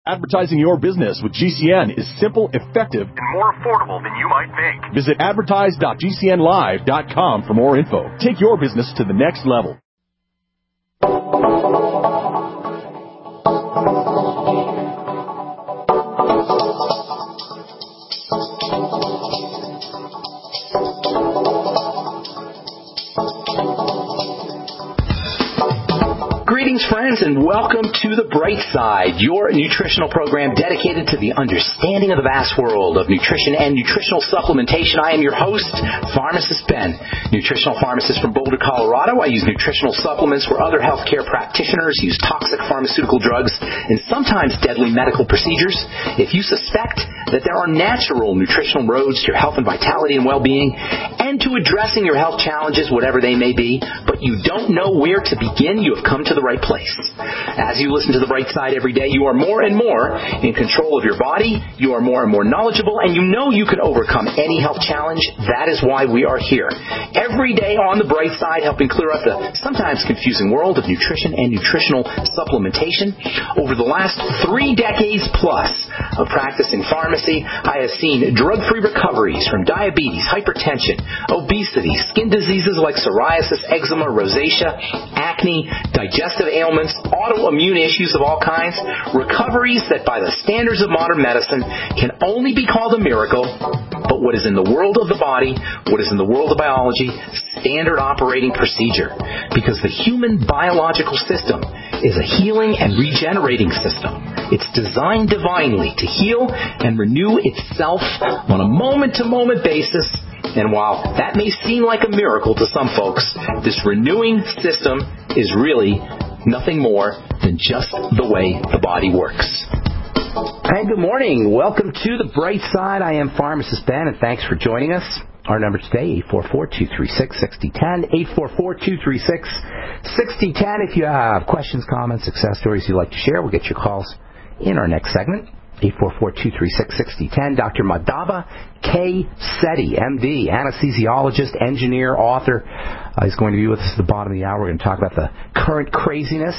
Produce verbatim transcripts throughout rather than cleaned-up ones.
Advertising your business with G C N is simple, effective, and more affordable than you might think. Visit advertise dot g c n live dot com for more info. Take your business to the next level. Greetings, friends, and welcome to The Bright Side, your nutritional program dedicated to the understanding of the vast world of nutrition and nutritional supplementation. I am your host, Pharmacist Ben, nutritional pharmacist from Boulder, Colorado. I use nutritional supplements where other healthcare practitioners use toxic pharmaceutical drugs and sometimes deadly medical procedures. If you suspect that there are natural nutritional roads to your health and vitality and well-being and to addressing your health challenges, whatever they may be, but you don't know where to begin, you have come to the right place. As you listen to The Bright Side every day, you are more and more in control of your body, you are more and more knowledgeable, and you know you can overcome any health challenge. That is why we are here. Every day on The Bright Side, helping clear up the sometimes confusing world of nutrition and nutritional supplementation. Over the last three decades plus of practicing pharmacy, I have seen drug-free recoveries from diabetes, hypertension, obesity, skin diseases like psoriasis, eczema, rosacea, acne, digestive ailments, autoimmune issues of all kinds, recoveries that by the standards of modern medicine can only be called a miracle, but what is in the world of the body, what is in the world of biology, standard operating procedure. Because the human biological system is a healing and regenerating system. It's designed divinely to heal and renew itself on a moment-to-moment basis. And while that may seem like a miracle to some folks, this renewing system is really nothing more than just the way the body works. Hey, good morning. Welcome to The Bright Side. I am Pharmacist Ben, and thanks for joining us. Our number today, eight four four, two three six, six zero one zero, eight four four, two three six, six zero one zero. If you have questions, comments, success stories you'd like to share, we'll get your calls in our next segment. eight four four, two three six, six zero one zero. Doctor Madhava K. Sethi, M D, anesthesiologist, engineer, author. Uh, he's going to be with us at the bottom of the hour. We're going to talk about the current craziness,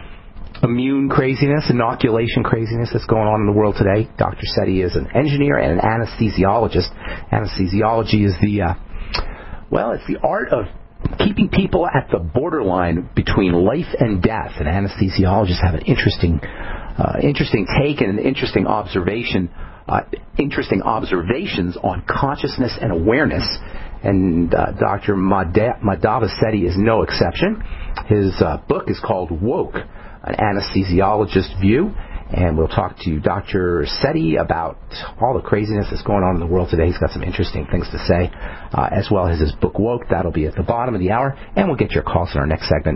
immune craziness, inoculation craziness that's going on in the world today. Doctor Sethi is an engineer and an anesthesiologist. Anesthesiology is the, uh, well, it's the art of keeping people at the borderline between life and death. And anesthesiologists have an interesting Uh, interesting take and an interesting observation, uh, interesting observations on consciousness and awareness. And uh, Doctor Madhava Sethi is no exception. His uh, book is called Woke, an anesthesiologist view. And we'll talk to Doctor Sethi about all the craziness that's going on in the world today. He's got some interesting things to say, uh, as well as his book Woke. That'll be at the bottom of the hour. And we'll get your calls in our next segment.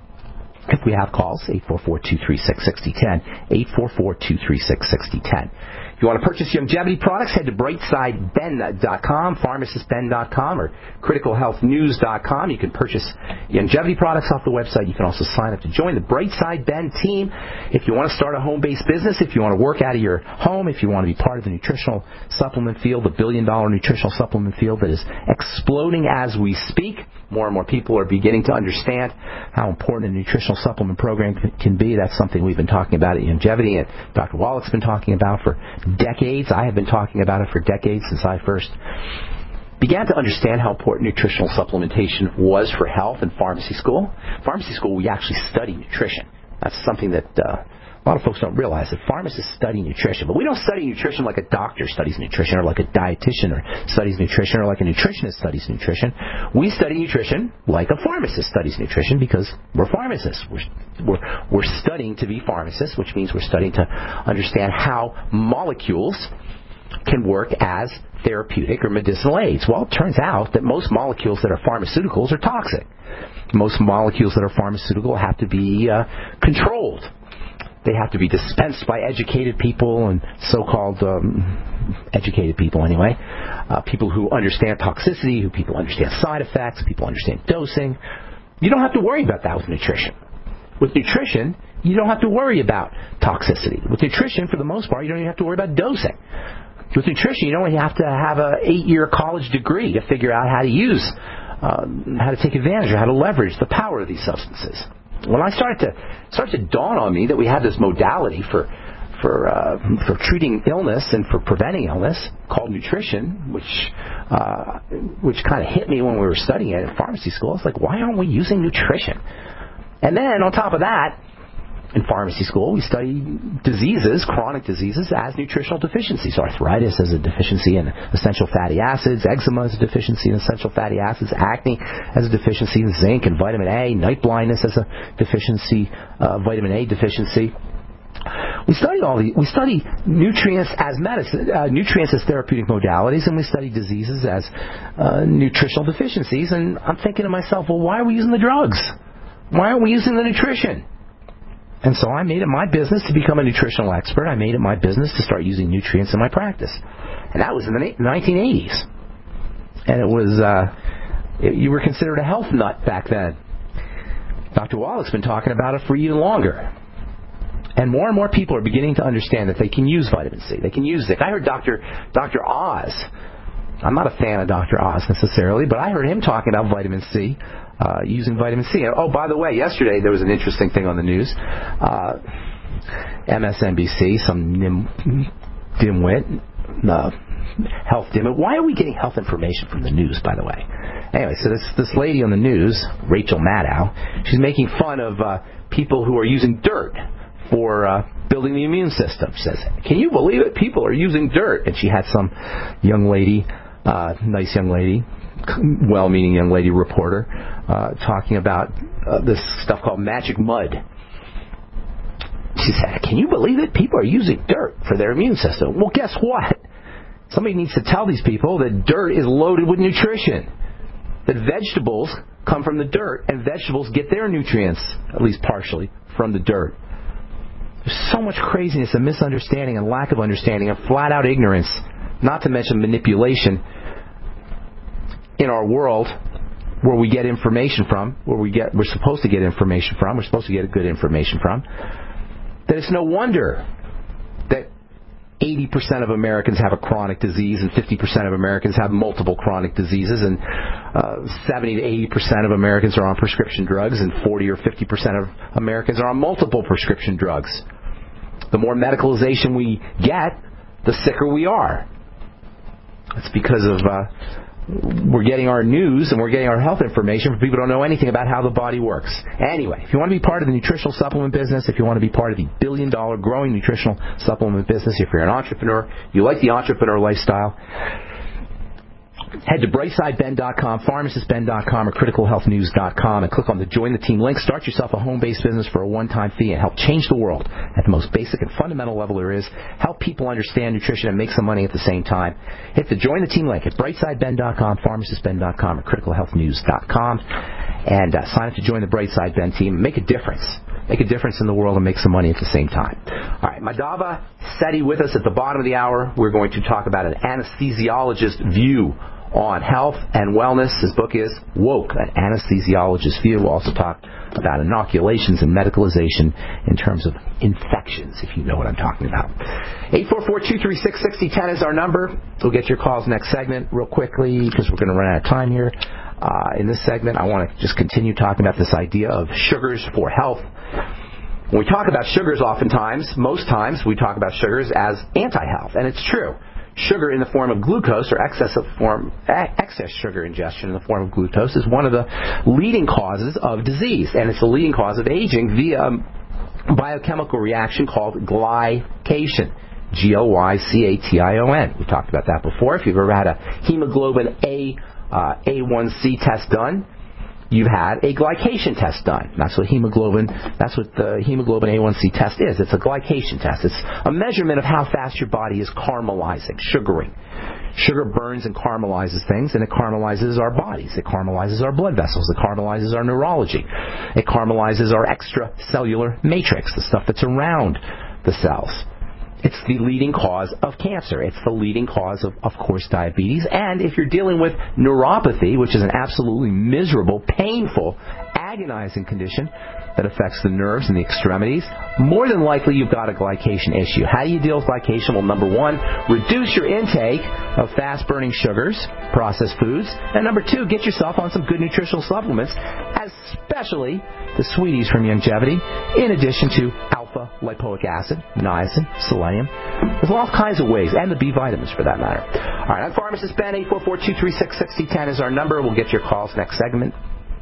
If we have calls, eight four four, two three six, six zero one zero, eight four four, two three six, six zero one zero. If you want to purchase longevity products, head to bright side ben dot com, pharmacist ben dot com, or critical health news dot com. You can purchase longevity products off the website. You can also sign up to join the Brightside Ben team. If you want to start a home-based business, if you want to work out of your home, if you want to be part of the nutritional supplement field, the billion-dollar nutritional supplement field that is exploding as we speak, more and more people are beginning to understand how important a nutritional supplement program can be. That's something we've been talking about at Longevity, and Doctor Wallach's been talking about for decades. I have been talking about it for decades since I first began to understand how important nutritional supplementation was for health in pharmacy school. Pharmacy school, we actually study nutrition. That's something that uh, a lot of folks don't realize, that pharmacists study nutrition. But we don't study nutrition like a doctor studies nutrition, or like a dietitian or studies nutrition, or like a nutritionist studies nutrition. We study nutrition like a pharmacist studies nutrition, because we're pharmacists. We're, we're, we're studying to be pharmacists, which means we're studying to understand how molecules can work as therapeutic or medicinal aids. Well, it turns out that most molecules that are pharmaceuticals are toxic. Most molecules that are pharmaceutical have to be uh, controlled. They have to be dispensed by educated people, and so-called um, educated people anyway, uh, people who understand toxicity, who people understand side effects, people understand dosing. You don't have to worry about that with nutrition. With nutrition, you don't have to worry about toxicity. With nutrition, for the most part, you don't even have to worry about dosing. With nutrition, you don't have to have an eight-year college degree to figure out how to use, uh, how to take advantage or how to leverage the power of these substances. When I started to started to dawn on me that we had this modality for for uh, for treating illness and for preventing illness called nutrition, which uh, which kind of hit me when we were studying it at pharmacy school. It's like, why aren't we using nutrition? And then on top of that, in pharmacy school, we study diseases, chronic diseases, as nutritional deficiencies. Arthritis as a deficiency in essential fatty acids, eczema as a deficiency in essential fatty acids, acne as a deficiency in zinc and vitamin A, night blindness as a deficiency, uh, vitamin A deficiency. We study all the we study nutrients as medicine, uh, nutrients as therapeutic modalities, and we study diseases as uh, nutritional deficiencies. And I'm thinking to myself, well, why are we using the drugs? Why aren't we using the nutrition? And so I made it my business to become a nutritional expert. I made it my business to start using nutrients in my practice. And that was in the nineteen eighties. And it was, uh, it, you were considered a health nut back then. Doctor Wallach's been talking about it for even longer. And more and more people are beginning to understand that they can use vitamin C. They can use zinc. I heard Doctor Doctor Oz. I'm not a fan of Doctor Oz necessarily, but I heard him talking about vitamin C. Uh, using vitamin C. Oh, by the way, yesterday there was an interesting thing on the news. Uh, M S N B C, some nim, dimwit, uh, health dimwit. Why are we getting health information from the news, by the way? Anyway, so this this lady on the news, Rachel Maddow, she's making fun of uh, people who are using dirt for uh, building the immune system. She says, can you believe it? People are using dirt. And she had some young lady, uh, nice young lady, well-meaning young lady reporter, uh, talking about uh, this stuff called magic mud. She said, can you believe it? People are using dirt for their immune system. Well, guess what? Somebody needs to tell these people that dirt is loaded with nutrition. That vegetables come from the dirt, and vegetables get their nutrients, at least partially, from the dirt. There's so much craziness and misunderstanding and lack of understanding and flat-out ignorance, not to mention manipulation, in our world where we get information from, where we get, we're supposed to get information from, we're supposed to get good information from, that it's no wonder that eighty percent of Americans have a chronic disease and fifty percent of Americans have multiple chronic diseases, and uh, seventy to eighty percent of Americans are on prescription drugs, and forty or fifty percent of Americans are on multiple prescription drugs. The more medicalization we get, the sicker we are. It's because of uh, we're getting our news and we're getting our health information from people who don't know anything about how the body works. Anyway, if you want to be part of the nutritional supplement business, if you want to be part of the billion-dollar growing nutritional supplement business, if you're an entrepreneur, you like the entrepreneur lifestyle, head to brightside ben dot com, pharmacist ben dot com, or critical health news dot com and click on the Join the Team link. Start yourself a home-based business for a one-time fee and help change the world at the most basic and fundamental level there is. Help people understand nutrition and make some money at the same time. Hit the Join the Team link at brightside ben dot com, pharmacist ben dot com, or critical health news dot com and uh, sign up to join the Brightside Ben team and make a difference. Make a difference in the world and make some money at the same time. All right, Madhava Sethi with us at the bottom of the hour. We're going to talk about an anesthesiologist's view on health and wellness. His book is Woke, an anesthesiologist's view. We'll also talk about inoculations and medicalization in terms of infections, if you know what I'm talking about. eight four four, two three six, six zero one zero is our number. We'll get your calls next segment real quickly because we're going to run out of time here. Uh, in this segment, I want to just continue talking about this idea of sugars for health. When we talk about sugars, oftentimes, most times, we talk about sugars as anti-health, and it's true. Sugar in the form of glucose, or excess of form, excess sugar ingestion in the form of glucose, is one of the leading causes of disease, and it's the leading cause of aging via a biochemical reaction called glycation. G L Y C A T I O N. We talked about that before. If you've ever had a hemoglobin A, uh, A one C test done, you've had a glycation test done. That's what hemoglobin, that's what the hemoglobin A one C test is. It's a glycation test. It's a measurement of how fast your body is caramelizing, sugaring. Sugar burns and caramelizes things, and it caramelizes our bodies. It caramelizes our blood vessels. It caramelizes our neurology. It caramelizes our extracellular matrix, the stuff that's around the cells. It's the leading cause of cancer. It's the leading cause of, of course, diabetes. And if you're dealing with neuropathy, which is an absolutely miserable, painful, agonizing condition that affects the nerves and the extremities, more than likely you've got a glycation issue. How do you deal with glycation? Well, number one, reduce your intake of fast-burning sugars, processed foods. And number two, get yourself on some good nutritional supplements, especially the Sweeties from Youngevity, in addition to Alpha alpha-lipoic acid, niacin, selenium. There's all kinds of ways, and the B vitamins for that matter. All right, I'm Pharmacist Ben. eight four four, two three six, six zero one zero is our number. We'll get your calls next segment.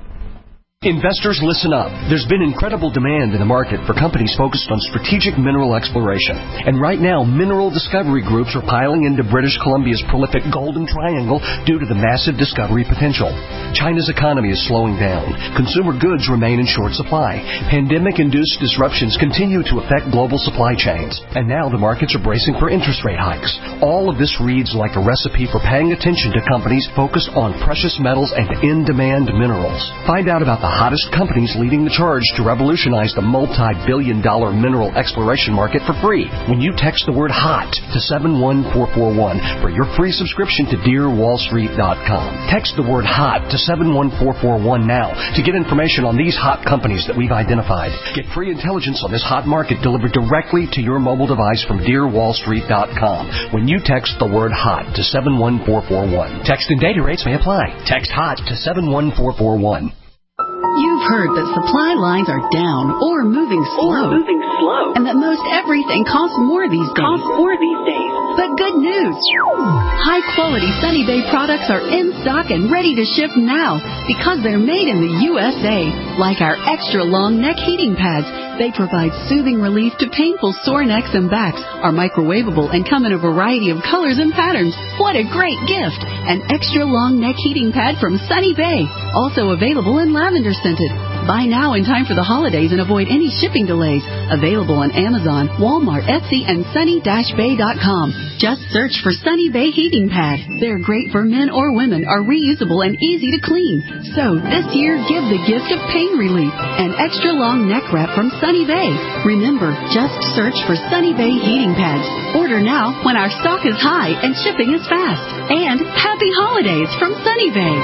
Investors, listen up. There's been incredible demand in the market for companies focused on strategic mineral exploration. And right now, mineral discovery groups are piling into British Columbia's prolific Golden Triangle due to the massive discovery potential. China's economy is slowing down. Consumer goods remain in short supply. Pandemic-induced disruptions continue to affect global supply chains. And now the markets are bracing for interest rate hikes. All of this reads like a recipe for paying attention to companies focused on precious metals and in-demand minerals. Find out about the hottest companies leading the charge to revolutionize the multi-billion dollar mineral exploration market for free when you text the word HOT to seven one four four one for your free subscription to dear wall street dot com. Text the word HOT to seven one four four one now to get information on these hot companies that we've identified. Get free intelligence on this hot market delivered directly to your mobile device from dear wall street dot com when you text the word HOT to seven one four four one. Text and data rates may apply. Text HOT to seven one four four one. You've heard that supply lines are down or moving slow, or moving slow, and that most everything costs more these days. Costs more these days. But good news! High-quality Sunny Bay products are in stock and ready to ship now because they're made in the U S A. Like our extra-long neck heating pads, they provide soothing relief to painful sore necks and backs, are microwavable, and come in a variety of colors and patterns. What a great gift! An extra-long neck heating pad from Sunny Bay, also available in lavender scented. Buy now in time for the holidays and avoid any shipping delays. Available on Amazon, Walmart, Etsy, and sunny dash bay dot com. Just search for Sunny Bay Heating Pad. They're great for men or women, are reusable and easy to clean. So this year, give the gift of pain relief. An extra long neck wrap from Sunny Bay. Remember, just search for Sunny Bay Heating Pads. Order now when our stock is high and shipping is fast. And happy holidays from Sunny Bay.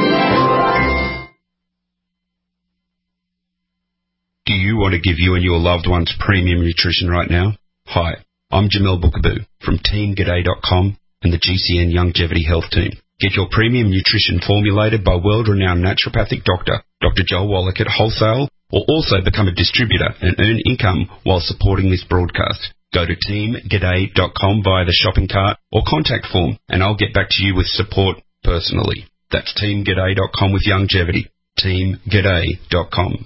Do you want to give you and your loved ones premium nutrition right now? Hi, I'm Jamel Bookaboo from team g'day dot com and the G C N Longevity Health Team. Get your premium nutrition formulated by world-renowned naturopathic doctor, Doctor Joel Wallach at wholesale, or also become a distributor and earn income while supporting this broadcast. Go to team g'day dot com via the shopping cart or contact form, and I'll get back to you with support personally. That's team g'day dot com with longevity. team g'day dot com.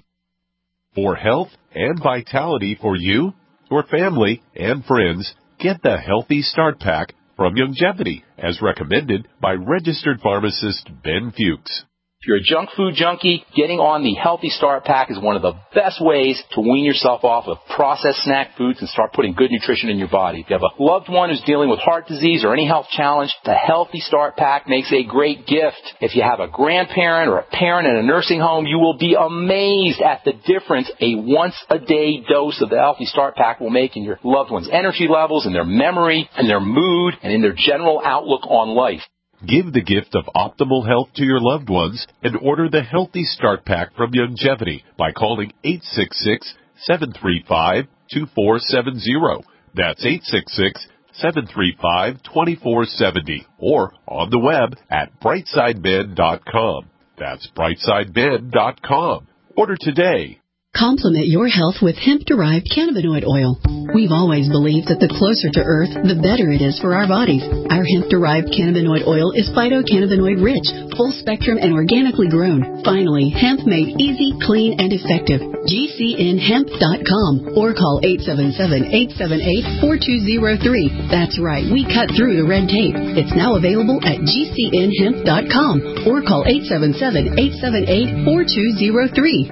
For health and vitality for you, your family, and friends, get the Healthy Start Pack from Longevity, as recommended by registered pharmacist Ben Fuchs. If you're a junk food junkie, getting on the Healthy Start Pack is one of the best ways to wean yourself off of processed snack foods and start putting good nutrition in your body. If you have a loved one who's dealing with heart disease or any health challenge, the Healthy Start Pack makes a great gift. If you have a grandparent or a parent in a nursing home, you will be amazed at the difference a once-a-day dose of the Healthy Start Pack will make in your loved one's energy levels, in their memory, in their mood, and in their general outlook on life. Give the gift of optimal health to your loved ones and order the Healthy Start Pack from Longevity by calling eight six six, seven three five, two four seven zero. That's eight six six, seven three five, two four seven zero. Or on the web at brightside men dot com. That's brightside men dot com. Order today. Complement your health with hemp-derived cannabinoid oil. We've always believed that the closer to Earth, the better it is for our bodies. Our hemp-derived cannabinoid oil is phytocannabinoid-rich, full-spectrum, and organically grown. Finally, hemp made easy, clean, and effective. G C N hemp dot com or call eight seven seven, eight seven eight, four two zero three. That's right, we cut through the red tape. It's now available at G C N hemp dot com or call eight seven seven, eight seven eight, four two zero three.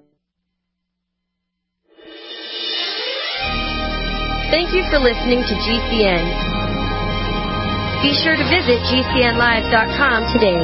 Thank you for listening to G C N. Be sure to visit G C N live dot com today.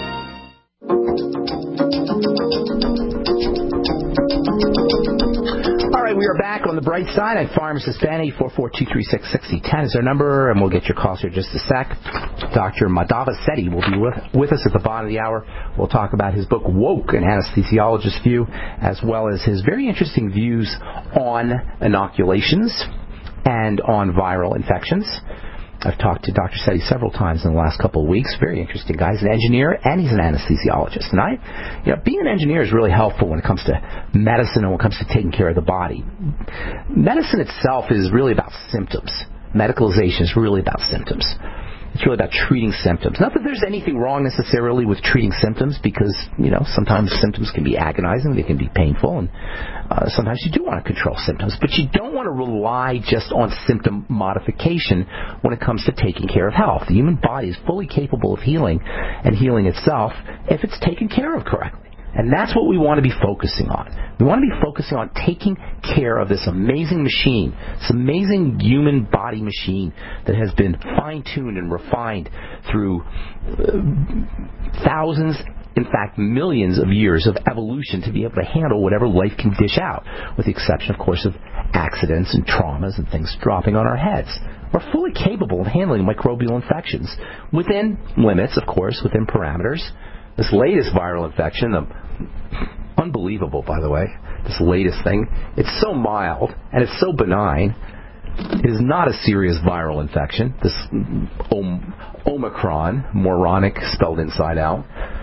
All right, we are back on the bright side at Pharmacist Ben. Eight four four, two three six, six zero one zero is our number, and we'll get your calls here in just a sec. Doctor Madhava Sethi will be with, with us at the bottom of the hour. We'll talk about his book, Woke, an anesthesiologist's view, as well as his very interesting views on inoculations and on viral infections. I've talked to Doctor Sethi several times in the last couple of weeks. Very interesting guy. He's an engineer and he's an anesthesiologist. And I, you know, being an engineer is really helpful when it comes to medicine and when it comes to taking care of the body. Medicine itself is really about symptoms. Medicalization is really about symptoms. It's really about treating symptoms. Not that there's anything wrong necessarily with treating symptoms, because, you know, sometimes symptoms can be agonizing, they can be painful, and uh, sometimes you do want to control symptoms. But you don't want to rely just on symptom modification when it comes to taking care of health. The human body is fully capable of healing and healing itself if it's taken care of correctly. And that's what we want to be focusing on. We want to be focusing on taking care of this amazing machine, this amazing human body machine that has been fine-tuned and refined through uh, thousands, in fact millions of years of evolution to be able to handle whatever life can dish out, with the exception, of course, of accidents and traumas and things dropping on our heads. We're fully capable of handling microbial infections within limits, of course, within parameters. This latest viral infection, the unbelievable, by the way, this latest thing, it's so mild and it's so benign. It is not a serious viral infection, this om- Omicron, moronic, spelled inside out.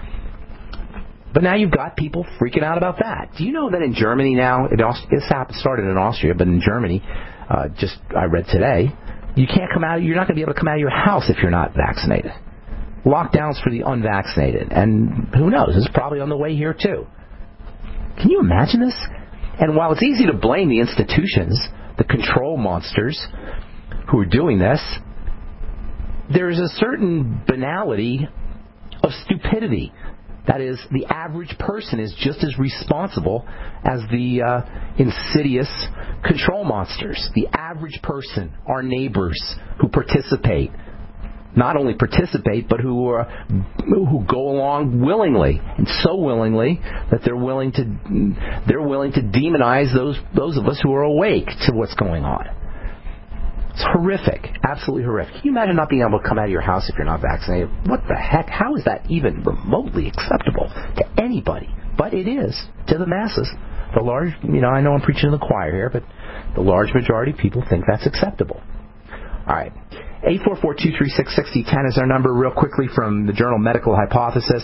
But now you've got people freaking out about that. Do you know that in Germany now, it it's happened, started in Austria, but in Germany, uh, just I read today, you can't come out, you're not going to be able to come out of your house if you're not vaccinated. Lockdowns for the unvaccinated. And who knows, it's probably on the way here too. Can you imagine this? And while it's easy to blame the institutions, the control monsters who are doing this, there's a certain banality of stupidity. That is, the average person is just as responsible as the uh, insidious control monsters. The average person, our neighbors who participate, not only participate, but who are, who go along willingly, and so willingly that they're willing to they're willing to demonize those those of us who are awake to what's going on. It's horrific, absolutely horrific. Can you imagine not being able to come out of your house if you're not vaccinated? What the heck? How is that even remotely acceptable to anybody? But it is to the masses. The large, you know, I know I'm preaching to the choir here, but the large majority of people think that's acceptable. All right. eight four four, two three six, six zero one zero is our number. Real quickly from the journal Medical Hypothesis.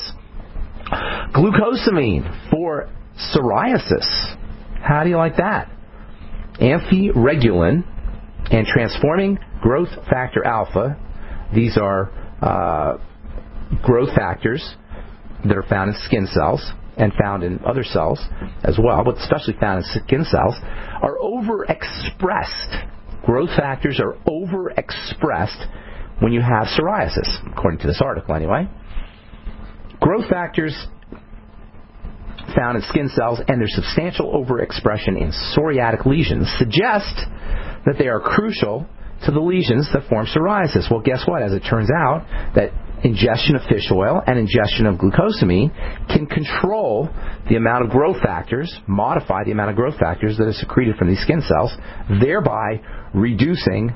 Glucosamine for psoriasis. How do you like that? Amphiregulin and transforming growth factor alpha. These are uh, growth factors that are found in skin cells and found in other cells as well, but especially found in skin cells, are overexpressed. Growth factors are overexpressed when you have psoriasis, according to this article anyway. Growth factors found in skin cells and their substantial overexpression in psoriatic lesions suggest that they are crucial to the lesions that form psoriasis. Well, guess what? As it turns out, that ingestion of fish oil and ingestion of glucosamine can control the amount of growth factors, modify the amount of growth factors that are secreted from these skin cells, thereby reducing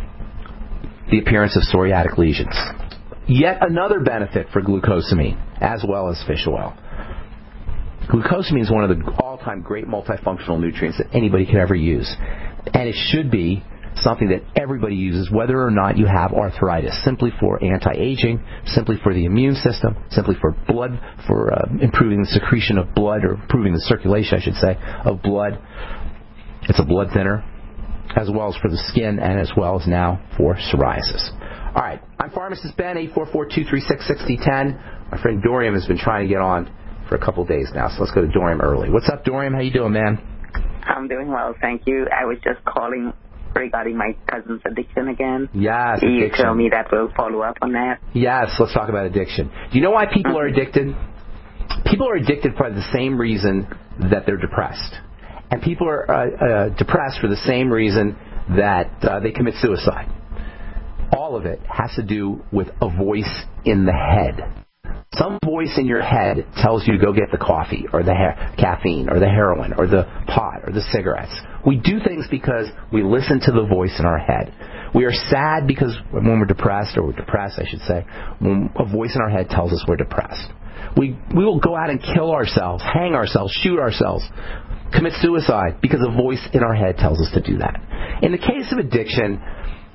the appearance of psoriatic lesions. Yet another benefit for glucosamine, as well as fish oil. Glucosamine is one of the all-time great multifunctional nutrients that anybody could ever use. And it should be something that everybody uses, whether or not you have arthritis, simply for anti-aging, simply for the immune system, simply for blood, for uh, improving the secretion of blood, or improving the circulation, I should say, of blood. It's a blood thinner, as well as for the skin, and as well as now for psoriasis. All right, I'm Pharmacist Ben, eight four four, two three six, six zero one zero. My friend Dorian has been trying to get on for a couple of days now, so let's go to Dorian early. What's up, Dorian? How you doing, man? I'm doing well, thank you. I was just calling regarding my cousin's addiction again. Yes, Can you addiction. tell me that we'll follow up on that? Yes, let's talk about addiction. Do you know why people are addicted? People are addicted for the same reason that they're depressed. And people are uh, uh, depressed for the same reason that uh, they commit suicide. All of it has to do with a voice in the head. Some voice in your head tells you to go get the coffee or the ha- caffeine or the heroin or the pot or the cigarettes. We do things because we listen to the voice in our head. We are sad because when we're depressed, or we're depressed, I should say, when a voice in our head tells us we're depressed. We we will go out and kill ourselves, hang ourselves, shoot ourselves, commit suicide because a voice in our head tells us to do that. In the case of addiction,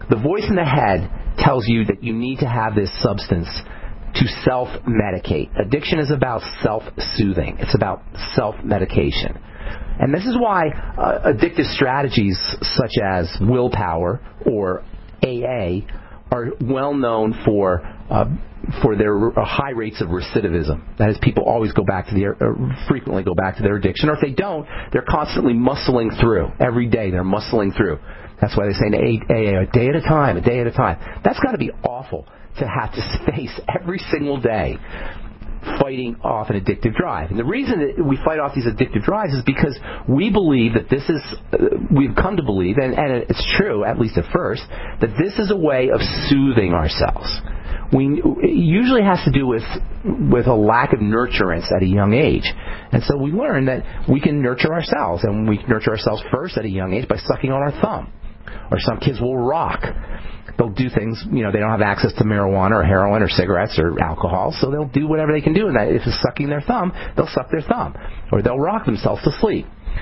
The voice in the head tells you that you need to have this substance to self-medicate. Addiction is about self-soothing. It's about self-medication. And this is why uh, addictive strategies such as willpower or A A are well known for uh, for their uh, high rates of recidivism. That is, people always go back to their, uh, frequently go back to their addiction, or if they don't, they're constantly muscling through. Every day they're muscling through. That's why they say A A, a day at a time, a day at a time. That's got to be awful to have to face every single day fighting off an addictive drive. And the reason that we fight off these addictive drives is because we believe that this is, uh, we've come to believe, and, and it's true, at least at first, that this is a way of soothing ourselves. We, it usually has to do with with a lack of nurturance at a young age. And so we learn that we can nurture ourselves, and we nurture ourselves first at a young age by sucking on our thumb. Or some kids will rock. They'll do things, you know, they don't have access to marijuana or heroin or cigarettes or alcohol, so they'll do whatever they can do. And that, if it's sucking their thumb, they'll suck their thumb. Or they'll rock themselves to sleep.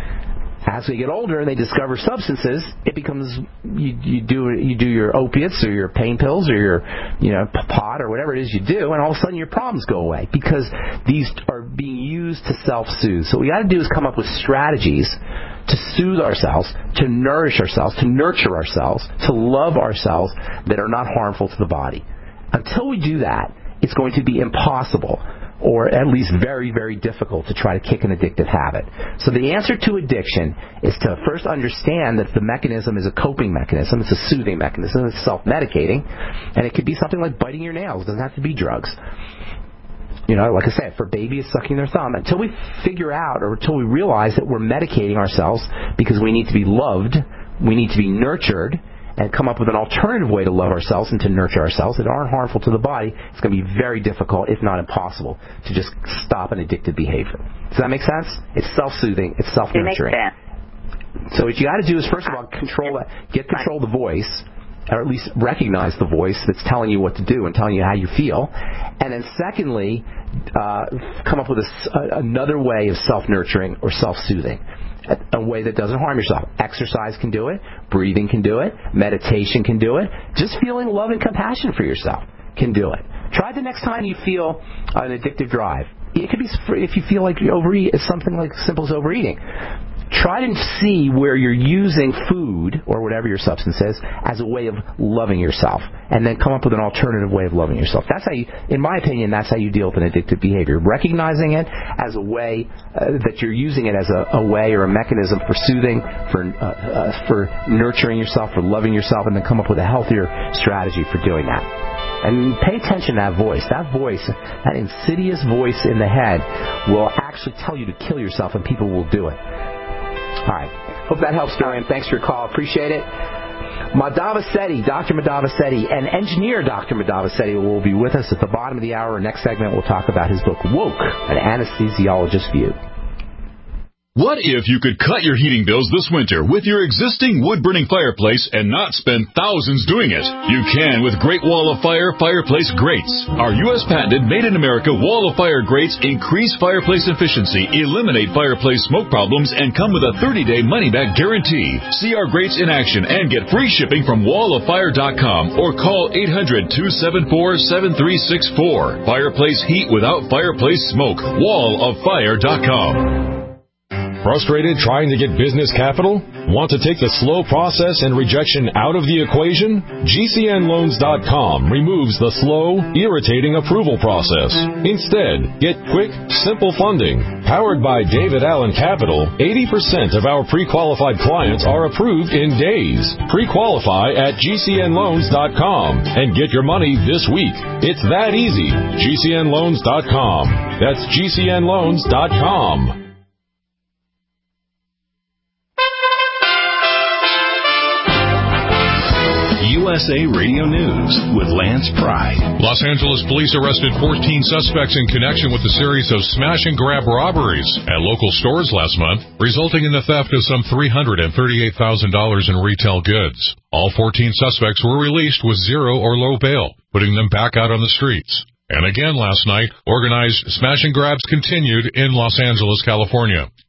As they get older and they discover substances, it becomes, you, you do you do your opiates or your pain pills or your, you know, pot or whatever it is you do, and all of a sudden your problems go away because these are being used to self-soothe. So what we got to do is come up with strategies to soothe ourselves, to nourish ourselves, to nurture ourselves, to love ourselves that are not harmful to the body. Until we do that, it's going to be impossible, or at least very, very difficult to try to kick an addictive habit. So the answer to addiction is to first understand that the mechanism is a coping mechanism. It's a soothing mechanism. It's self-medicating. And it could be something like biting your nails. It doesn't have to be drugs. You know, like I said, for babies, sucking their thumb. Until we figure out, or until we realize that we're medicating ourselves because we need to be loved, we need to be nurtured, and come up with an alternative way to love ourselves and to nurture ourselves that aren't harmful to the body, it's going to be very difficult, if not impossible, to just stop an addictive behavior. Does that make sense? It's self-soothing. It's self-nurturing. It makes sense. So what you got to do is, first of all, control that, get control of the voice, or at least recognize the voice that's telling you what to do and telling you how you feel. And then secondly, uh, come up with a, another way of self-nurturing or self-soothing. A way that doesn't harm yourself. Exercise can do it. Breathing can do it. Meditation can do it. Just feeling love and compassion for yourself can do it. Try the next time you feel an addictive drive. It could be if you feel like you overeat. It's something like simple as overeating. Try to see where you're using food, or whatever your substance is, as a way of loving yourself, and then come up with an alternative way of loving yourself. That's how you, in my opinion, that's how you deal with an addictive behavior. Recognizing it as a way, uh, that you're using it as a, a way or a mechanism for soothing, for uh, uh, for nurturing yourself, for loving yourself, and then come up with a healthier strategy for doing that. And pay attention to that voice. That voice, that insidious voice in the head, will actually tell you to kill yourself, and people will do it. All right. Hope that helps, Dorian. Thanks for your call. Appreciate it. Madhavasetti, Doctor Madhavasetti, and engineer Doctor Madhavasetti will be with us at the bottom of the hour. Next segment, we'll talk about his book, Woke, An Anesthesiologist's View. What if you could cut your heating bills this winter with your existing wood-burning fireplace and not spend thousands doing it? You can with Great Wall of Fire Fireplace Grates. Our U S patented made-in-America Wall of Fire grates increase fireplace efficiency, eliminate fireplace smoke problems, and come with a thirty-day money-back guarantee. See our grates in action and get free shipping from wall of fire dot com or call eight hundred, two seven four, seven three six four. Fireplace heat without fireplace smoke. wall of fire dot com. Frustrated trying to get business capital? Want to take the slow process and rejection out of the equation? G C N loans dot com removes the slow, irritating approval process. Instead, get quick, simple funding. Powered by David Allen Capital, eighty percent of our pre-qualified clients are approved in days. Pre-qualify at G C N loans dot com and get your money this week. It's that easy. G C N loans dot com. That's G C N loans dot com. U S A Radio News with Lance Pry. Los Angeles police arrested fourteen suspects in connection with a series of smash-and-grab robberies at local stores last month, resulting in the theft of some three hundred thirty-eight thousand dollars in retail goods. All fourteen suspects were released with zero or low bail, putting them back out on the streets. And again last night, organized smash-and-grabs continued in Los Angeles, California.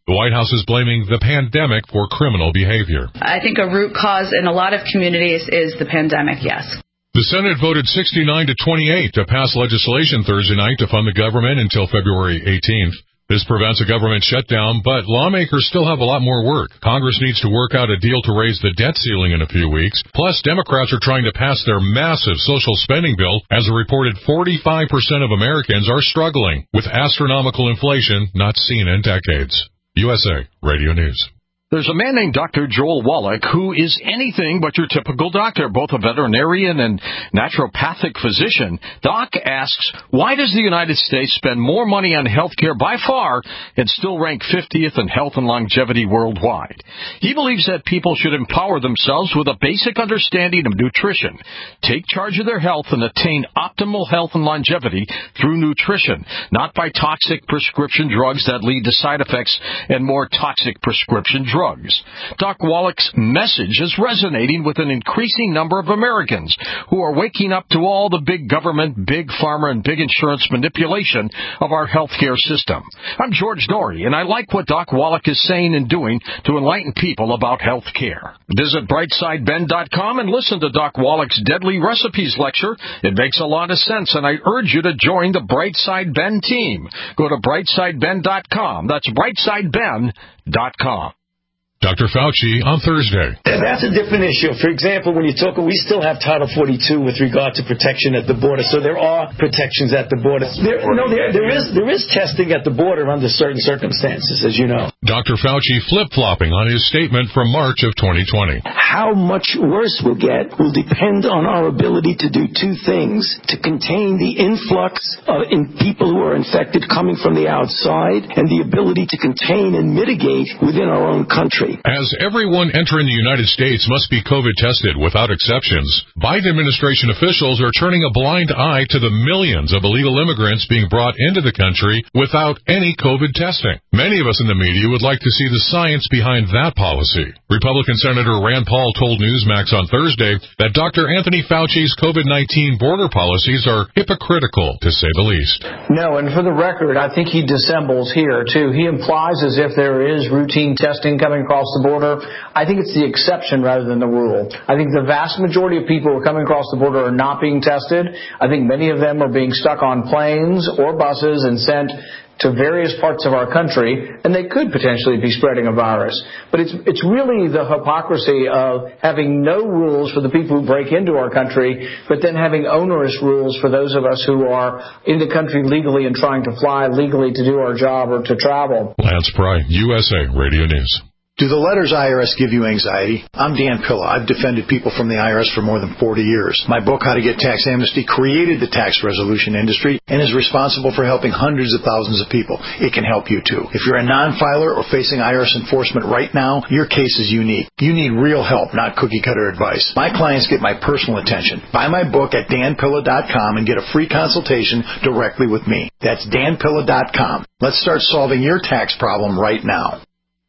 The White House is blaming the pandemic for criminal behavior. I think a root cause in a lot of communities is the pandemic, yes. The Senate voted sixty-nine to twenty-eight to pass legislation Thursday night to fund the government until February eighteenth. This prevents a government shutdown, but lawmakers still have a lot more work. Congress needs to work out a deal to raise the debt ceiling in a few weeks. Plus, Democrats are trying to pass their massive social spending bill, as a reported forty-five percent of Americans are struggling with astronomical inflation not seen in decades. U S A Radio News. There's a man named Doctor Joel Wallach who is anything but your typical doctor, both a veterinarian and naturopathic physician. Doc asks, why does the United States spend more money on health care by far and still rank fiftieth in health and longevity worldwide? He believes that people should empower themselves with a basic understanding of nutrition, take charge of their health, and attain optimal health and longevity through nutrition, not by toxic prescription drugs that lead to side effects and more toxic prescription drugs. Drugs. Doc Wallach's message is resonating with an increasing number of Americans who are waking up to all the big government, big pharma, and big insurance manipulation of our healthcare system. I'm George Norrie, and I like what Doc Wallach is saying and doing to enlighten people about health care. Visit brightside ben dot com and listen to Doc Wallach's Deadly Recipes lecture. It makes a lot of sense, and I urge you to join the Brightside Ben team. Go to brightside ben dot com. That's brightside ben dot com. Doctor Fauci on Thursday. That's a different issue. For example, when you talk, we still have Title forty-two with regard to protection at the border, so there are protections at the border. There, no, there, there is there is testing at the border under certain circumstances, as you know. Doctor Fauci flip-flopping on his statement from March of twenty twenty. How much worse we'll get will depend on our ability to do two things: to contain the influx of in people who are infected coming from the outside, and the ability to contain and mitigate within our own country. As everyone entering the United States must be COVID tested without exceptions, Biden administration officials are turning a blind eye to the millions of illegal immigrants being brought into the country without any COVID testing. Many of us in the media would like to see the science behind that policy. Republican Senator Rand Paul told Newsmax on Thursday that Doctor Anthony Fauci's COVID nineteen border policies are hypocritical, to say the least. No, and for the record, I think he dissembles here, too. He implies as if there is routine testing coming across the border. I think it's the exception rather than the rule. I think the vast majority of people who are coming across the border are not being tested. I think many of them are being stuck on planes or buses and sent to various parts of our country, and they could potentially be spreading a virus. But it's it's really the hypocrisy of having no rules for the people who break into our country, but then having onerous rules for those of us who are in the country legally and trying to fly legally to do our job or to travel. Lance Pry, U S A Radio News. Do the letters I R S give you anxiety? I'm Dan Pilla. I've defended people from the I R S for more than forty years. My book, How to Get Tax Amnesty, created the tax resolution industry and is responsible for helping hundreds of thousands of people. It can help you, too. If you're a non-filer or facing I R S enforcement right now, your case is unique. You need real help, not cookie-cutter advice. My clients get my personal attention. Buy my book at dan pilla dot com and get a free consultation directly with me. That's dan pilla dot com. Let's start solving your tax problem right now.